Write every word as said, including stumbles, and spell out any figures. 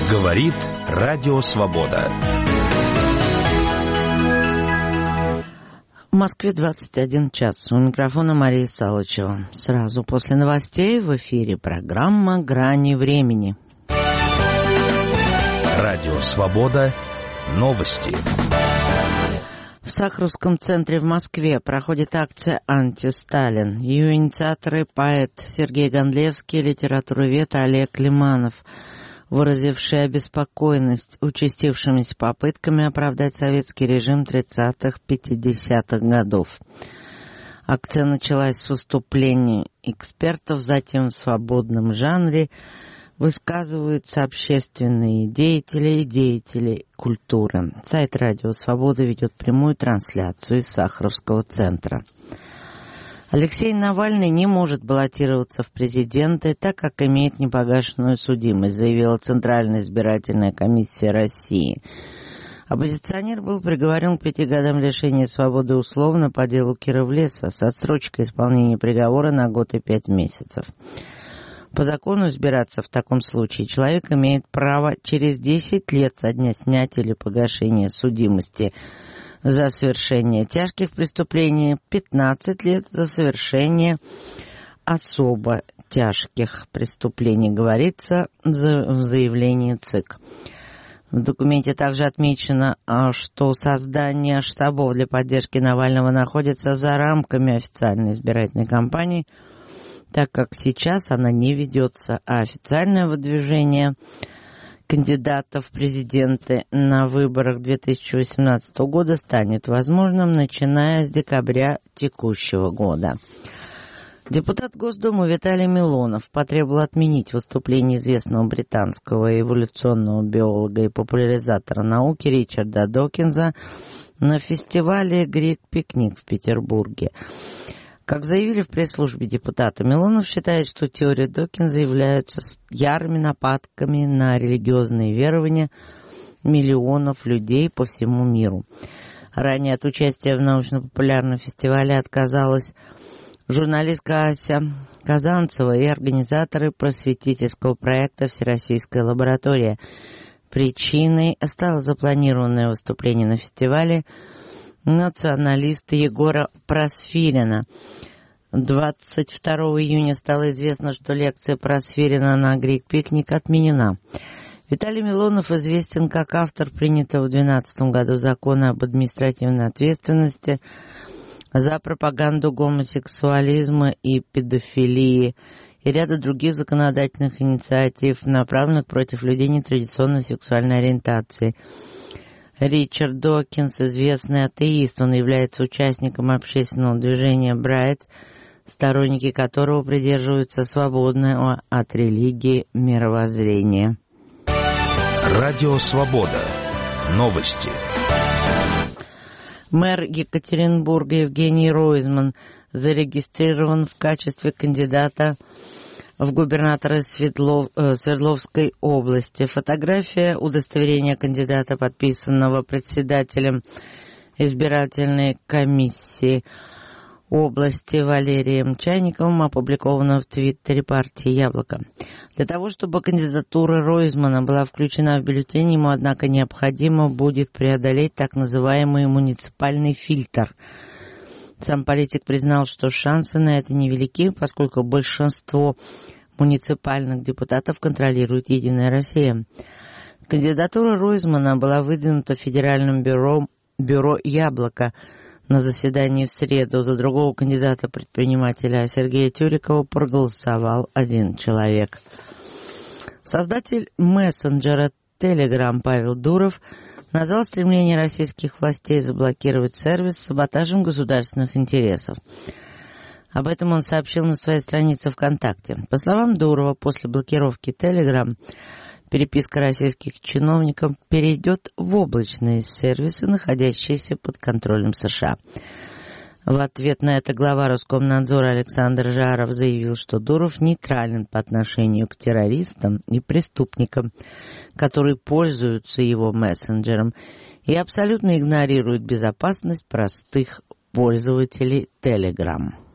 Говорит Радио Свобода. В Москве двадцать один час. У микрофона Мария Салычева. Сразу после новостей в эфире программа «Грани времени». Радио Свобода. Новости. В Сахаровском центре в Москве проходит акция «Анти-Сталин». Ее инициаторы – поэт Сергей Гондлевский и литературовед Олег Лиманов, выразившие обеспокоенность участившимися попытками оправдать советский режим тридцатых-пятидесятых годов. Акция началась с выступлений экспертов, затем в свободном жанре высказываются общественные деятели и деятели культуры. Сайт Радио Свобода ведет прямую трансляцию из Сахаровского центра. Алексей Навальный не может баллотироваться в президенты, так как имеет непогашенную судимость, заявила Центральная избирательная комиссия России. Оппозиционер был приговорен к пяти годам лишения свободы условно по делу Кировлеса с отсрочкой исполнения приговора на год и пять месяцев. По закону избираться в таком случае человек имеет право через десять лет со дня снятия или погашения судимости за совершение тяжких преступлений, пятнадцать лет за совершение особо тяжких преступлений, говорится в заявлении ЦИК. В документе также отмечено, что создание штабов для поддержки Навального находится за рамками официальной избирательной кампании, так как сейчас она не ведется, а официальное выдвижение кандидатов в президенты на выборах две тысячи восемнадцатого года станет возможным, начиная с декабря текущего года. Депутат Госдумы Виталий Милонов потребовал отменить выступление известного британского эволюционного биолога и популяризатора науки Ричарда Докинза на фестивале «Грек-пикник» в Петербурге. Как заявили в пресс-службе депутата, Милонов считает, что теории Докинза являются ярыми нападками на религиозные верования миллионов людей по всему миру. Ранее от участия в научно-популярном фестивале отказалась журналистка Ася Казанцева и организаторы просветительского проекта «Всероссийская лаборатория». Причиной стало запланированное выступление на фестивале националиста Егора Просфирина. двадцать второго июня стало известно, что лекция Просфирина на Грек-пикник отменена. Виталий Милонов известен как автор принятого в две тысячи двенадцатом году закона об административной ответственности за пропаганду гомосексуализма и педофилии и ряда других законодательных инициатив, направленных против людей нетрадиционной сексуальной ориентации. Ричард Докинз, известный атеист, он является участником общественного движения «Брайт», сторонники которого придерживаются свободного от религии мировоззрения. Радио Свобода. Новости. Мэр Екатеринбурга Евгений Ройзман зарегистрирован в качестве кандидата в губернаторы Свердлов, э, Свердловской области. Фотография удостоверения кандидата, подписанного председателем избирательной комиссии области Валерием Чайниковым, опубликована в твиттере партии «Яблоко». Для того, чтобы кандидатура Ройзмана была включена в бюллетень, ему, однако, необходимо будет преодолеть так называемый муниципальный фильтр. Сам политик признал, что шансы на это невелики, поскольку большинство муниципальных депутатов контролирует «Единая Россия». Кандидатура Ройзмана была выдвинута Федеральным бюро, бюро «Яблоко» на заседании в среду. За другого кандидата-предпринимателя Сергея Тюрикова проголосовал один человек. Создатель мессенджера Telegram Павел Дуров назвал стремление российских властей заблокировать сервис саботажем государственных интересов. Об этом он сообщил на своей странице ВКонтакте. По словам Дурова, после блокировки Telegram переписка российских чиновников перейдет в облачные сервисы, находящиеся под контролем США. В ответ на это глава Роскомнадзора Александр Жаров заявил, что Дуров нейтрален по отношению к террористам и преступникам, которые пользуются его мессенджером, и абсолютно игнорирует безопасность простых пользователей Telegram.